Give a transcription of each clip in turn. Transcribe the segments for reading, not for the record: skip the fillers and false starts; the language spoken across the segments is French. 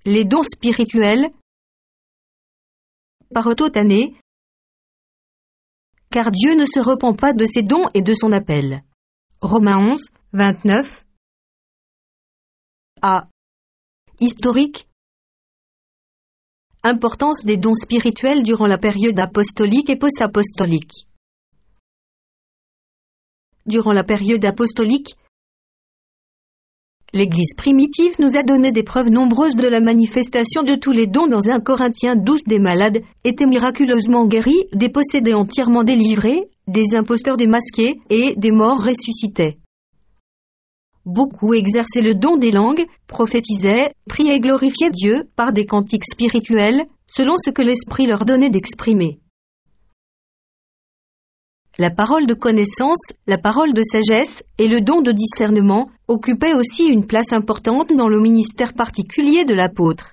Les dons spirituels. Parototané. Car Dieu ne se repent pas de ses dons et de son appel. Romains 11, 29. A. Historique. Importance des dons spirituels durant la période apostolique et post-apostolique. Durant la période apostolique, l'Église primitive nous a donné des preuves nombreuses de la manifestation de tous les dons dans 1 Corinthiens 12. Des malades étaient miraculeusement guéris, des possédés entièrement délivrés, des imposteurs démasqués et des morts ressuscitaient. Beaucoup exerçaient le don des langues, prophétisaient, priaient et glorifiaient Dieu par des cantiques spirituels, selon ce que l'Esprit leur donnait d'exprimer. La parole de connaissance, la parole de sagesse et le don de discernement occupaient aussi une place importante dans le ministère particulier de l'apôtre.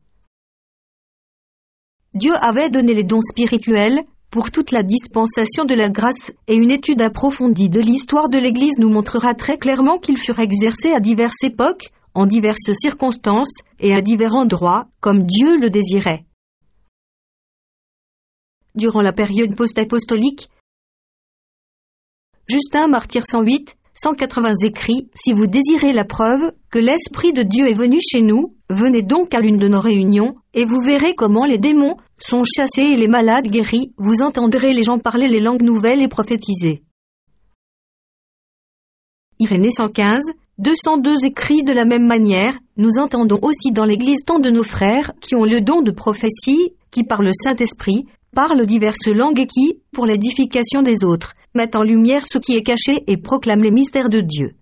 Dieu avait donné les dons spirituels pour toute la dispensation de la grâce, et une étude approfondie de l'histoire de l'Église nous montrera très clairement qu'ils furent exercés à diverses époques, en diverses circonstances et à divers endroits, comme Dieu le désirait. Durant la période post-apostolique, Justin Martyr 108, 180 écrit « Si vous désirez la preuve que l'Esprit de Dieu est venu chez nous, venez donc à l'une de nos réunions, et vous verrez comment les démons sont chassés et les malades guéris, vous entendrez les gens parler les langues nouvelles et prophétiser. » Irénée 115, 202 écrit de la même manière, nous entendons aussi dans l'Église tant de nos frères qui ont le don de prophétie, qui par le Saint-Esprit, parlent diverses langues et qui, pour l'édification des autres, mettent en lumière ce qui est caché et proclament les mystères de Dieu.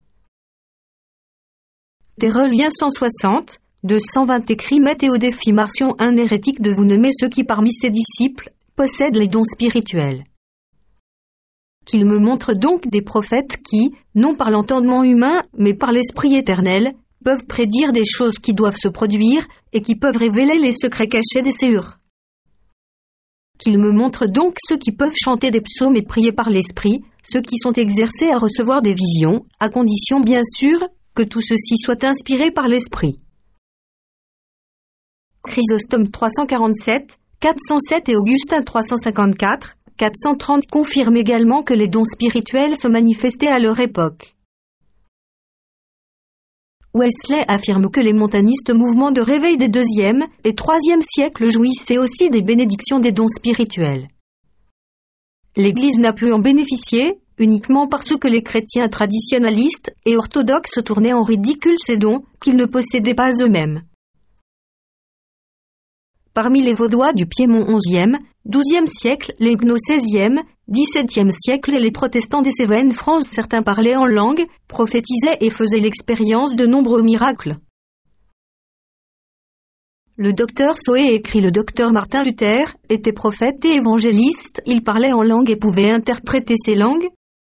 Thérèse 160, 220 écrit mettait au défi Marcion un hérétique de vous nommer ceux qui parmi ses disciples possèdent les dons spirituels. Qu'il me montre donc des prophètes qui, non par l'entendement humain, mais par l'Esprit éternel, peuvent prédire des choses qui doivent se produire et qui peuvent révéler les secrets cachés des séjours. Qu'il me montre donc ceux qui peuvent chanter des psaumes et prier par l'Esprit, ceux qui sont exercés à recevoir des visions, à condition bien sûr que tout ceci soit inspiré par l'Esprit. Chrysostome 347, 407 et Augustin 354, 430 confirment également que les dons spirituels se manifestaient à leur époque. Wesley affirme que les montanistes mouvements de réveil des 2e et 3e siècles jouissaient aussi des bénédictions des dons spirituels. L'Église n'a pu en bénéficier uniquement parce que les chrétiens traditionnalistes et orthodoxes tournaient en ridicule ces dons qu'ils ne possédaient pas eux-mêmes. Parmi les Vaudois du Piémont 11e, 12e siècle, les Huguenots 16e, 17e siècle et les protestants des Cévennes France, certains parlaient en langue, prophétisaient et faisaient l'expérience de nombreux miracles. Le docteur Soé écrit le docteur Martin Luther était prophète et évangéliste, il parlait en langue et pouvait interpréter ces langues.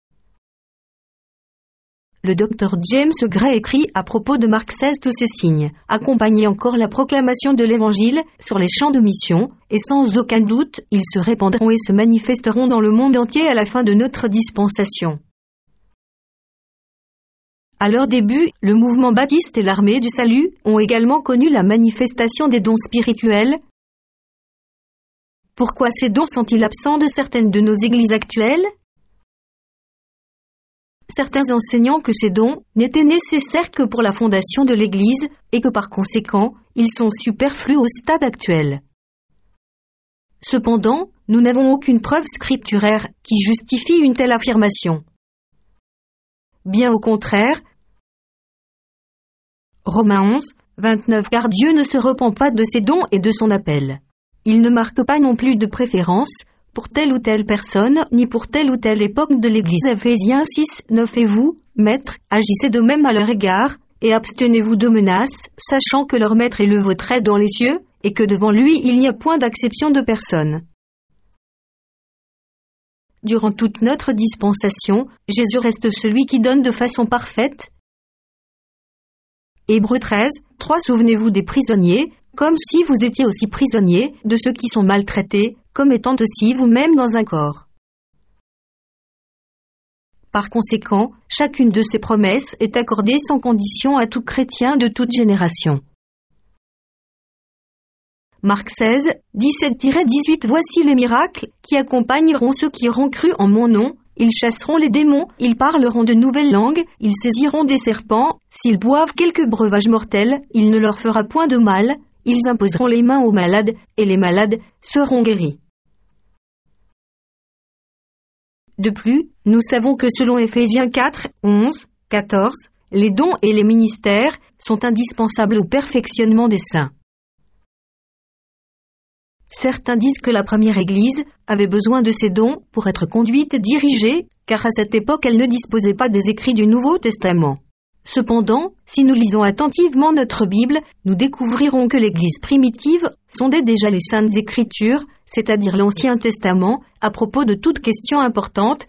Le docteur James Gray écrit à propos de Marc 16 tous ces signes, accompagnez encore la proclamation de l'Évangile sur les champs de mission, et sans aucun doute, ils se répandront et se manifesteront dans le monde entier à la fin de notre dispensation. À leur début, le mouvement baptiste et l'armée du salut ont également connu la manifestation des dons spirituels. Pourquoi ces dons sont-ils absents de certaines de nos églises actuelles ? Certains enseignant que ces dons n'étaient nécessaires que pour la fondation de l'Église et que par conséquent, ils sont superflus au stade actuel. Cependant, nous n'avons aucune preuve scripturaire qui justifie une telle affirmation. Bien au contraire, Romains 11, 29 car Dieu ne se repent pas de ses dons et de son appel. Il ne marque pas non plus de préférence pour telle ou telle personne, ni pour telle ou telle époque de l'Église. Ephésiens 6, 9 et vous, maîtres, agissez de même à leur égard, et abstenez-vous de menaces, sachant que leur maître est le vôtre est dans les cieux, et que devant lui il n'y a point d'acception de personne. Durant toute notre dispensation, Jésus reste celui qui donne de façon parfaite. Hébreux 13, 3 Souvenez-vous des prisonniers, comme si vous étiez aussi prisonniers de ceux qui sont maltraités, comme étant aussi vous-même dans un corps. Par conséquent, chacune de ces promesses est accordée sans condition à tout chrétien de toute génération. Marc 16, 17-18. Voici les miracles qui accompagneront ceux qui auront cru en mon nom. Ils chasseront les démons, ils parleront de nouvelles langues, ils saisiront des serpents, s'ils boivent quelque breuvage mortel, il ne leur fera point de mal, ils imposeront les mains aux malades, et les malades seront guéris. De plus, nous savons que selon Éphésiens 4, 11, 14, les dons et les ministères sont indispensables au perfectionnement des saints. Certains disent que la première Église avait besoin de ces dons pour être conduite et dirigée, car à cette époque elle ne disposait pas des écrits du Nouveau Testament. Cependant, si nous lisons attentivement notre Bible, nous découvrirons que l'Église primitive sondait déjà les Saintes Écritures, c'est-à-dire l'Ancien Testament, à propos de toute question importante.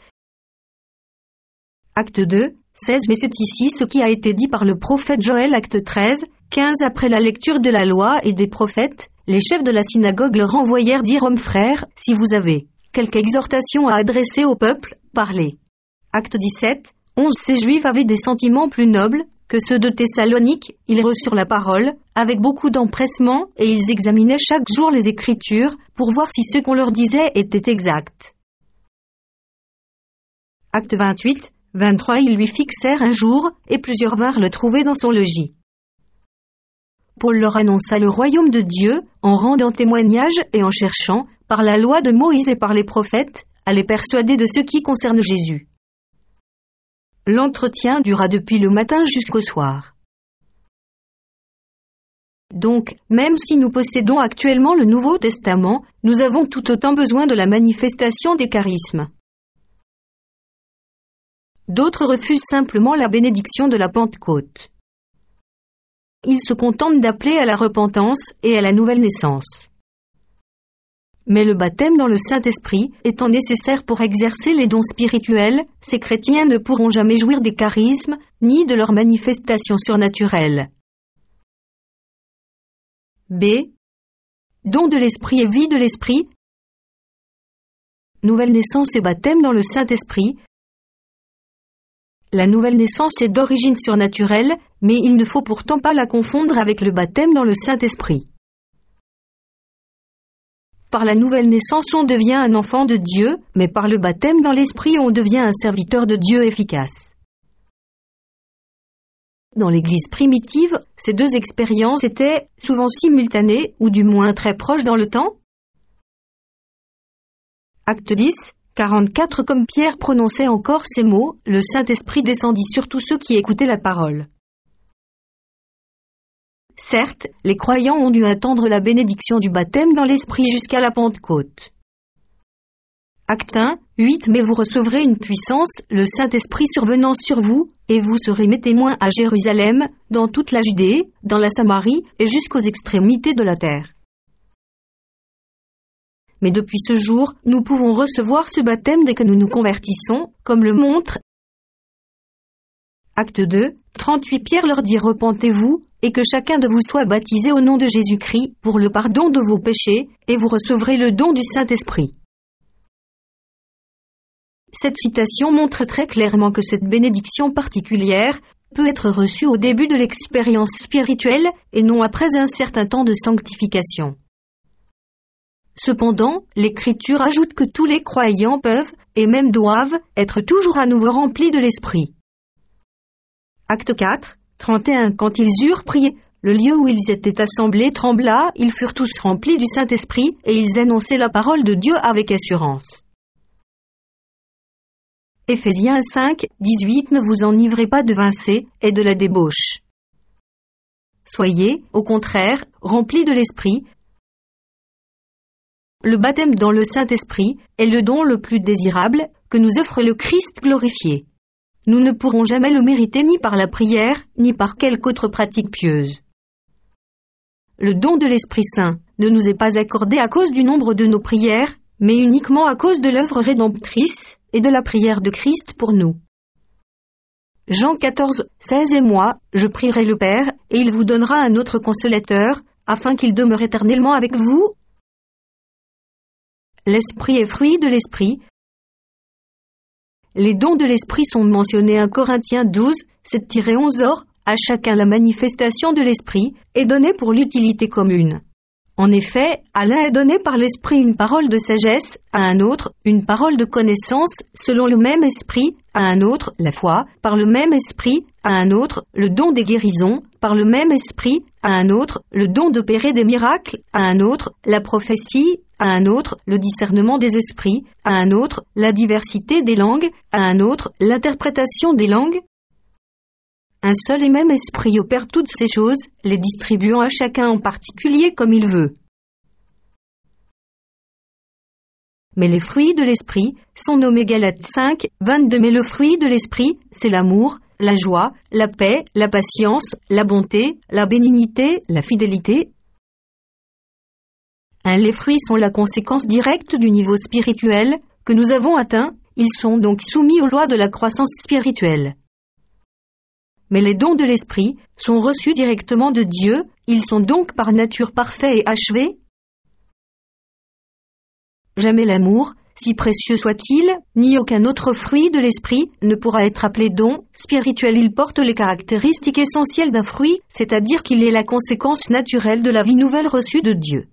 Acte 2, 16. Mais c'est ici ce qui a été dit par le prophète Joël. Acte 13, 15. Après la lecture de la loi et des prophètes, les chefs de la synagogue leur envoyèrent dire: Hommes frères, si vous avez quelque exhortation à adresser au peuple, parlez. Acte 17, 11. Ces Juifs avaient des sentiments plus nobles que ceux de Thessalonique, ils reçurent la parole, avec beaucoup d'empressement, et ils examinaient chaque jour les Écritures, pour voir si ce qu'on leur disait était exact. Acte 28, 23. Ils lui fixèrent un jour, et plusieurs vinrent le trouver dans son logis. Paul leur annonça le royaume de Dieu, en rendant témoignage et en cherchant, par la loi de Moïse et par les prophètes, à les persuader de ce qui concerne Jésus. L'entretien dura depuis le matin jusqu'au soir. Donc, même si nous possédons actuellement le Nouveau Testament, nous avons tout autant besoin de la manifestation des charismes. D'autres refusent simplement la bénédiction de la Pentecôte. Ils se contentent d'appeler à la repentance et à la nouvelle naissance. Mais le baptême dans le Saint-Esprit étant nécessaire pour exercer les dons spirituels, ces chrétiens ne pourront jamais jouir des charismes, ni de leurs manifestations surnaturelles. B. Don de l'Esprit et vie de l'Esprit. Nouvelle naissance et baptême dans le Saint-Esprit. La nouvelle naissance est d'origine surnaturelle, mais il ne faut pourtant pas la confondre avec le baptême dans le Saint-Esprit. Par la nouvelle naissance, on devient un enfant de Dieu, mais par le baptême dans l'Esprit, on devient un serviteur de Dieu efficace. Dans l'Église primitive, ces deux expériences étaient souvent simultanées, ou du moins très proches dans le temps. Acte 10, 44. Comme Pierre prononçait encore ces mots, le Saint-Esprit descendit sur tous ceux qui écoutaient la parole. Certes, les croyants ont dû attendre la bénédiction du baptême dans l'Esprit jusqu'à la Pentecôte. Acte 1, 8. Mais vous recevrez une puissance, le Saint-Esprit survenant sur vous, et vous serez mes témoins à Jérusalem, dans toute la Judée, dans la Samarie, et jusqu'aux extrémités de la terre. Mais depuis ce jour, nous pouvons recevoir ce baptême dès que nous nous convertissons, comme le montre Acte 2, 38. Pierre leur dit: Repentez-vous, et que chacun de vous soit baptisé au nom de Jésus-Christ, pour le pardon de vos péchés, et vous recevrez le don du Saint-Esprit. Cette citation montre très clairement que cette bénédiction particulière peut être reçue au début de l'expérience spirituelle, et non après un certain temps de sanctification. Cependant, l'Écriture ajoute que tous les croyants peuvent, et même doivent, être toujours à nouveau remplis de l'Esprit. Acte 4, 31. Quand ils eurent prié, le lieu où ils étaient assemblés trembla, ils furent tous remplis du Saint-Esprit, et ils annonçaient la parole de Dieu avec assurance. Éphésiens 5, 18. Ne vous enivrez pas de vin sec et de la débauche. Soyez, au contraire, remplis de l'Esprit. Le baptême dans le Saint-Esprit est le don le plus désirable que nous offre le Christ glorifié. Nous ne pourrons jamais le mériter ni par la prière, ni par quelque autre pratique pieuse. Le don de l'Esprit Saint ne nous est pas accordé à cause du nombre de nos prières, mais uniquement à cause de l'œuvre rédemptrice et de la prière de Christ pour nous. Jean 14, 16. Et moi, je prierai le Père, et il vous donnera un autre consolateur, afin qu'il demeure éternellement avec vous. L'Esprit est fruit de l'Esprit. Les dons de l'Esprit sont mentionnés 1 Corinthiens 12, 7-11. Or, à chacun la manifestation de l'Esprit est donnée pour l'utilité commune. En effet, à l'un est donné par l'Esprit une parole de sagesse, à un autre, une parole de connaissance, selon le même Esprit, à un autre, la foi, par le même Esprit, à un autre, le don des guérisons, par le même Esprit, à un autre, le don d'opérer des miracles, à un autre, la prophétie, à un autre, le discernement des esprits, à un autre, la diversité des langues, à un autre, l'interprétation des langues. Un seul et même esprit opère toutes ces choses, les distribuant à chacun en particulier comme il veut. Mais les fruits de l'esprit sont nommés Galates 5, 22. Mais le fruit de l'esprit, c'est l'amour, la joie, la paix, la patience, la bonté, la bénignité, la fidélité. Les fruits sont la conséquence directe du niveau spirituel que nous avons atteint, ils sont donc soumis aux lois de la croissance spirituelle. Mais les dons de l'esprit sont reçus directement de Dieu, ils sont donc par nature parfaits et achevés. Jamais l'amour, si précieux soit-il, ni aucun autre fruit de l'esprit ne pourra être appelé don spirituel. Il porte les caractéristiques essentielles d'un fruit, c'est-à-dire qu'il est la conséquence naturelle de la vie nouvelle reçue de Dieu.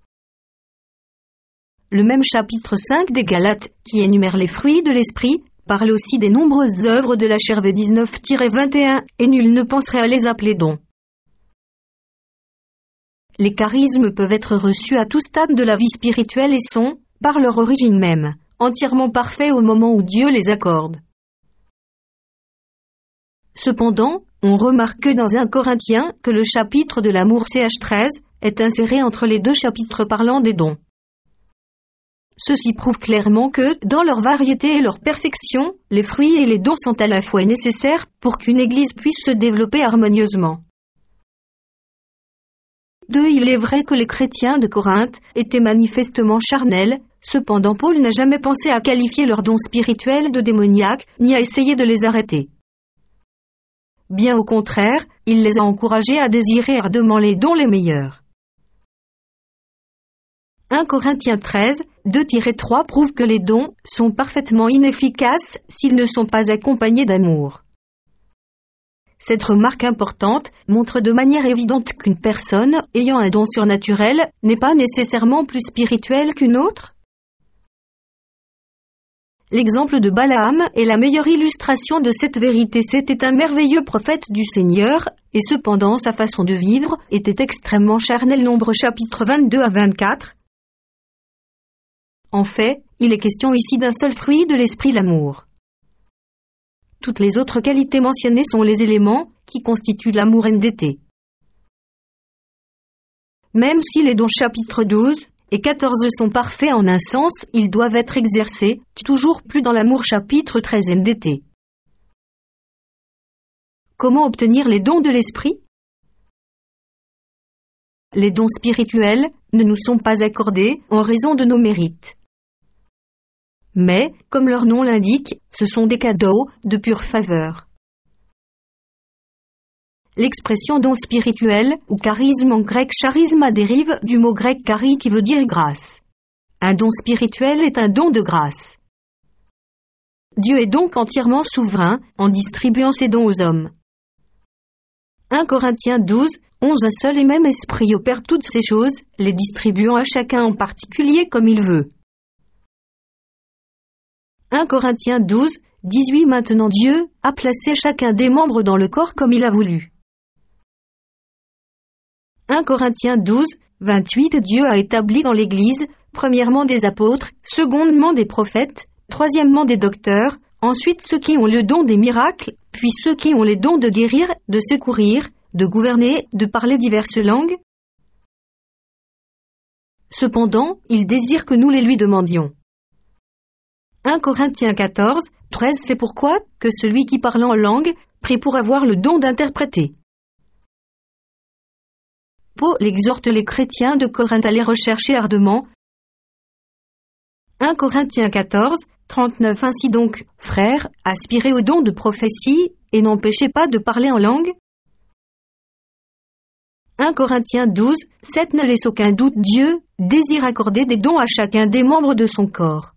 Le même chapitre 5 des Galates, qui énumère les fruits de l'esprit, parle aussi des nombreuses œuvres de la chair. 19-21, et nul ne penserait à les appeler dons. Les charismes peuvent être reçus à tout stade de la vie spirituelle et sont, par leur origine même, entièrement parfaits au moment où Dieu les accorde. Cependant, on remarque dans 1 Corinthiens que le chapitre de l'amour ch 13 est inséré entre les deux chapitres parlant des dons. Ceci prouve clairement que, dans leur variété et leur perfection, les fruits et les dons sont à la fois nécessaires pour qu'une Église puisse se développer harmonieusement. 2. Il est vrai que les chrétiens de Corinthe étaient manifestement charnels, cependant Paul n'a jamais pensé à qualifier leurs dons spirituels de démoniaques, ni à essayer de les arrêter. Bien au contraire, il les a encouragés à désirer ardemment les dons les meilleurs. 1 Corinthiens 13, 2-3 prouve que les dons sont parfaitement inefficaces s'ils ne sont pas accompagnés d'amour. Cette remarque importante montre de manière évidente qu'une personne ayant un don surnaturel n'est pas nécessairement plus spirituelle qu'une autre. L'exemple de Balaam est la meilleure illustration de cette vérité. C'était un merveilleux prophète du Seigneur, et cependant sa façon de vivre était extrêmement charnelle. Nombre chapitre 22-24. En fait, il est question ici d'un seul fruit de l'esprit, l'amour. Toutes les autres qualités mentionnées sont les éléments qui constituent l'amour NDT. Même si les dons chapitres 12 et 14 sont parfaits en un sens, ils doivent être exercés, toujours plus dans l'amour chapitre 13 NDT. Comment obtenir les dons de l'esprit ? Les dons spirituels ne nous sont pas accordés en raison de nos mérites. Mais, comme leur nom l'indique, ce sont des cadeaux de pure faveur. L'expression don spirituel ou charisme en grec charisma dérive du mot grec chari qui veut dire grâce. Un don spirituel est un don de grâce. Dieu est donc entièrement souverain en distribuant ses dons aux hommes. 1 Corinthiens 12, 11. Un seul et même esprit opère toutes ces choses, les distribuant à chacun en particulier comme il veut. 1 Corinthiens 12, 18. Maintenant Dieu a placé chacun des membres dans le corps comme il a voulu. 1 Corinthiens 12, 28. Dieu a établi dans l'Église, premièrement des apôtres, secondement des prophètes, troisièmement des docteurs, ensuite ceux qui ont le don des miracles, puis ceux qui ont les dons de guérir, de secourir, de gouverner, de parler diverses langues. Cependant, il désire que nous les lui demandions. 1 Corinthiens 14, 13. C'est pourquoi que celui qui parle en langue prie pour avoir le don d'interpréter. Paul exhorte les chrétiens de Corinthe à les rechercher ardemment. 1 Corinthiens 14, 39. Ainsi donc, frères, aspirez au don de prophétie et n'empêchez pas de parler en langue. 1 Corinthiens 12, 7. Ne laisse aucun doute, Dieu désire accorder des dons à chacun des membres de son corps.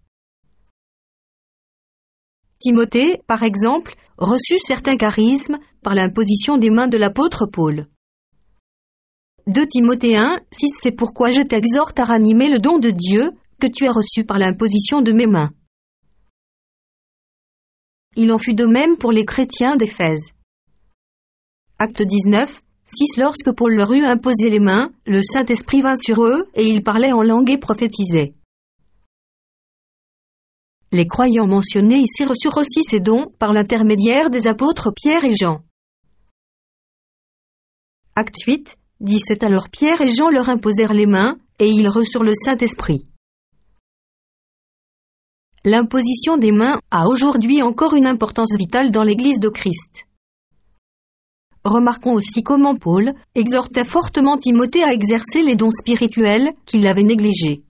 Timothée, par exemple, reçut certains charismes par l'imposition des mains de l'apôtre Paul. 2 Timothée 1, 6 C'est pourquoi je t'exhorte à ranimer le don de Dieu, que tu as reçu par l'imposition de mes mains. Il en fut de même pour les chrétiens d'Éphèse. Acte 19, 6 Lorsque Paul leur eut imposé les mains, le Saint-Esprit vint sur eux, et ils parlaient en langue et prophétisaient. Les croyants mentionnés ici reçurent aussi ces dons par l'intermédiaire des apôtres Pierre et Jean. Acte 8, 17 Alors Pierre et Jean leur imposèrent les mains, et ils reçurent le Saint-Esprit. L'imposition des mains a aujourd'hui encore une importance vitale dans l'Église de Christ. Remarquons aussi comment Paul exhortait fortement Timothée à exercer les dons spirituels qu'il avait négligés.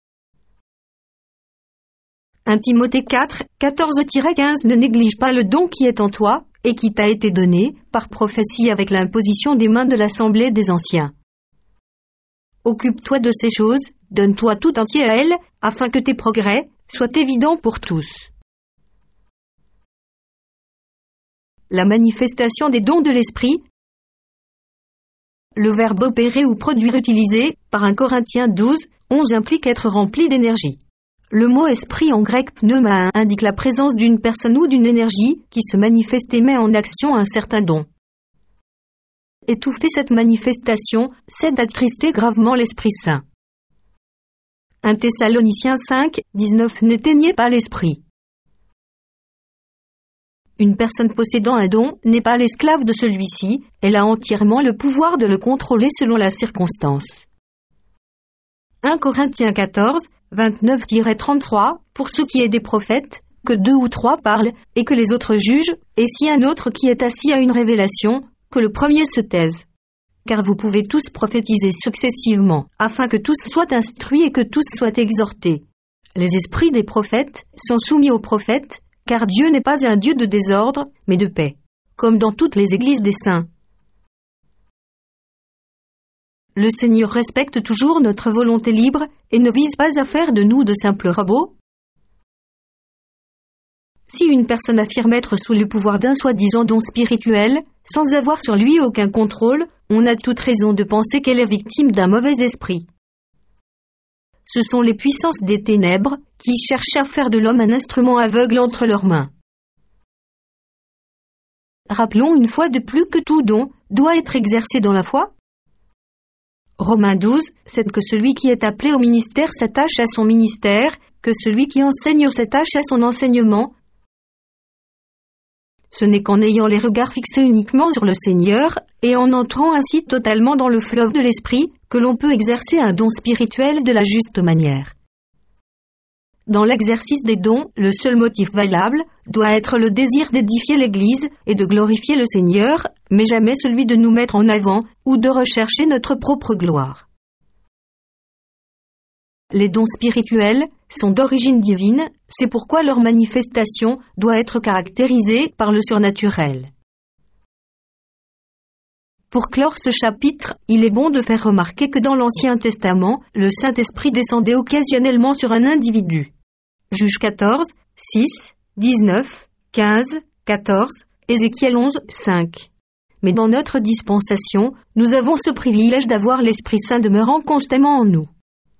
1 Timothée 4, 14-15 Ne néglige pas le don qui est en toi et qui t'a été donné par prophétie avec l'imposition des mains de l'assemblée des anciens. Occupe-toi de ces choses, donne-toi tout entier à elles, afin que tes progrès soient évidents pour tous. La manifestation des dons de l'esprit. Le verbe opérer ou produire utilisé par 1 Corinthiens 12, 11 implique être rempli d'énergie. Le mot esprit en grec pneuma indique la présence d'une personne ou d'une énergie qui se manifeste et met en action un certain don. Étouffer cette manifestation, c'est d'attrister gravement l'Esprit Saint. 1 Thessaloniciens 5, 19 N'éteignez pas l'esprit. Une personne possédant un don n'est pas l'esclave de celui-ci, elle a entièrement le pouvoir de le contrôler selon la circonstance. 1 Corinthiens 14, 29-33 Pour ce qui est des prophètes, que 2 ou 3 parlent, et que les autres jugent, et si un autre qui est assis à une révélation, que le premier se taise. Car vous pouvez tous prophétiser successivement, afin que tous soient instruits et que tous soient exhortés. Les esprits des prophètes sont soumis aux prophètes, car Dieu n'est pas un Dieu de désordre, mais de paix, comme dans toutes les églises des saints. Le Seigneur respecte toujours notre volonté libre et ne vise pas à faire de nous de simples robots. Si une personne affirme être sous le pouvoir d'un soi-disant don spirituel, sans avoir sur lui aucun contrôle, on a toute raison de penser qu'elle est victime d'un mauvais esprit. Ce sont les puissances des ténèbres qui cherchent à faire de l'homme un instrument aveugle entre leurs mains. Rappelons une fois de plus que tout don doit être exercé dans la foi. Romains 12, c'est que celui qui est appelé au ministère s'attache à son ministère, que celui qui enseigne s'attache à son enseignement. Ce n'est qu'en ayant les regards fixés uniquement sur le Seigneur, et en entrant ainsi totalement dans le fleuve de l'Esprit, que l'on peut exercer un don spirituel de la juste manière. Dans l'exercice des dons, le seul motif valable doit être le désir d'édifier l'Église et de glorifier le Seigneur, mais jamais celui de nous mettre en avant ou de rechercher notre propre gloire. Les dons spirituels sont d'origine divine, c'est pourquoi leur manifestation doit être caractérisée par le surnaturel. Pour clore ce chapitre, il est bon de faire remarquer que dans l'Ancien Testament, le Saint-Esprit descendait occasionnellement sur un individu. Juges 14, 6, 19, 15, 14, Ézéchiel 11, 5. Mais dans notre dispensation, nous avons ce privilège d'avoir l'Esprit Saint demeurant constamment en nous.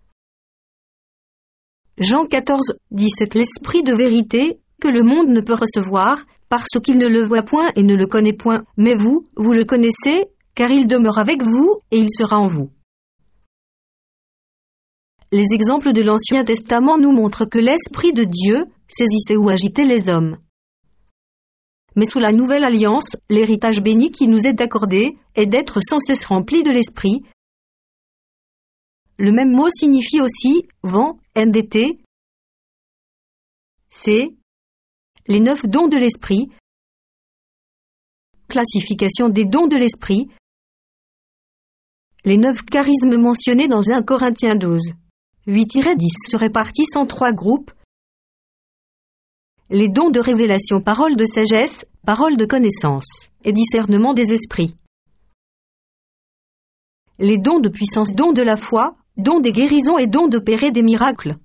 Jean 14, 17 L'Esprit de vérité, que le monde ne peut recevoir, parce qu'il ne le voit point et ne le connaît point, mais vous, vous le connaissez, car il demeure avec vous et il sera en vous. Les exemples de l'Ancien Testament nous montrent que l'Esprit de Dieu saisissait ou agitait les hommes. Mais sous la Nouvelle Alliance, l'héritage béni qui nous est accordé est d'être sans cesse rempli de l'Esprit. Le même mot signifie aussi vent, NDT, c'est les 9 dons de l'Esprit, classification des dons de l'Esprit, les 9 charismes mentionnés dans 1 Corinthiens 12. 8-10 se répartissent en 3 groupes. Les dons de révélation, parole de sagesse, parole de connaissance et discernement des esprits. Les dons de puissance, dons de la foi, dons des guérisons et dons d'opérer des miracles.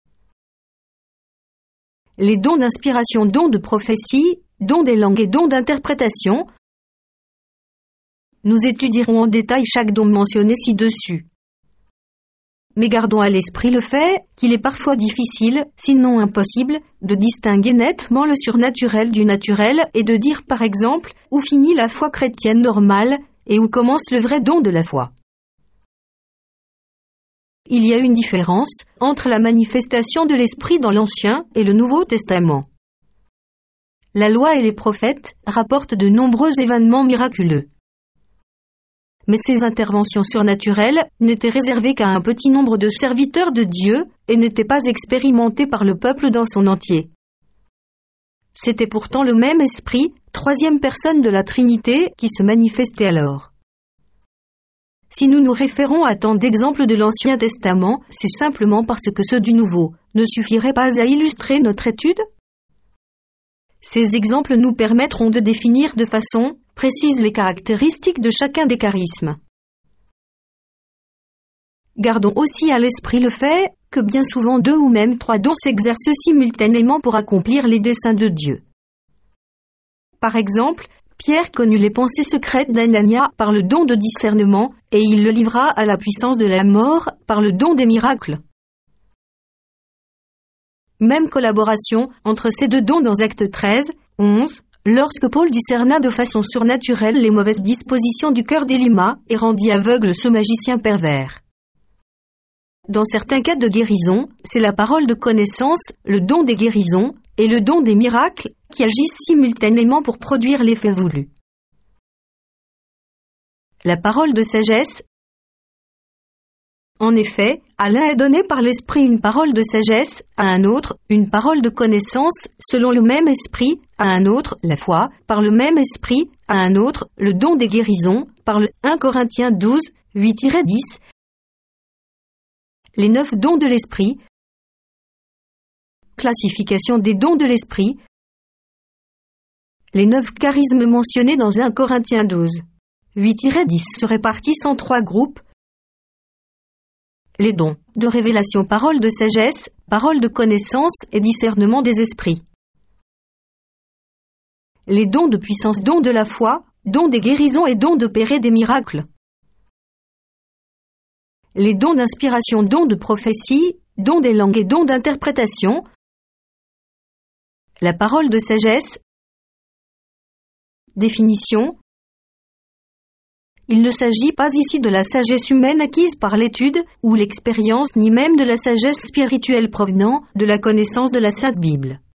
Les dons d'inspiration, dons de prophétie, dons des langues et dons d'interprétation. nous étudierons en détail chaque don mentionné ci-dessus. Mais gardons à l'esprit le fait qu'il est parfois difficile, sinon impossible, de distinguer nettement le surnaturel du naturel et de dire par exemple où finit la foi chrétienne normale et où commence le vrai don de la foi. Il y a une différence entre la manifestation de l'Esprit dans l'Ancien et le Nouveau Testament. La loi et les prophètes rapportent de nombreux événements miraculeux. Mais ces interventions surnaturelles n'étaient réservées qu'à un petit nombre de serviteurs de Dieu et n'étaient pas expérimentées par le peuple dans son entier. C'était pourtant le même esprit, troisième personne de la Trinité, qui se manifestait alors. Si nous nous référons à tant d'exemples de l'Ancien Testament, c'est simplement parce que ceux du Nouveau ne suffiraient pas à illustrer notre étude. Ces exemples nous permettront de définir de façon précise les caractéristiques de chacun des charismes. Gardons aussi à l'esprit le fait que bien souvent 2 ou même 3 dons s'exercent simultanément pour accomplir les desseins de Dieu. Par exemple, Pierre connut les pensées secrètes d'Anania par le don de discernement et il le livra à la puissance de la mort par le don des miracles. Même collaboration entre ces 2 dons dans Actes 13, 11, lorsque Paul discerna de façon surnaturelle les mauvaises dispositions du cœur d'Élymas et rendit aveugle ce magicien pervers. Dans certains cas de guérison, c'est la parole de connaissance, le don des guérisons et le don des miracles qui agissent simultanément pour produire l'effet voulu. La parole de sagesse. En effet, à l'un est donné par l'Esprit une parole de sagesse, à un autre, une parole de connaissance, selon le même Esprit, à un autre, la foi, par le même Esprit, à un autre, le don des guérisons, par le 1 Corinthiens 12, 8-10. Les 9 dons de l'Esprit. Classification des dons de l'Esprit. Les 9 charismes mentionnés dans 1 Corinthiens 12, 8-10 se répartissent en 3 groupes. Les dons de révélation, parole de sagesse, parole de connaissance et discernement des esprits. Les dons de puissance, dons de la foi, dons des guérisons et dons d'opérer des miracles. Les dons d'inspiration, dons de prophétie, dons des langues et dons d'interprétation. La parole de sagesse. Définition. Il ne s'agit pas ici de la sagesse humaine acquise par l'étude ou l'expérience, ni même de la sagesse spirituelle provenant de la connaissance de la Sainte Bible.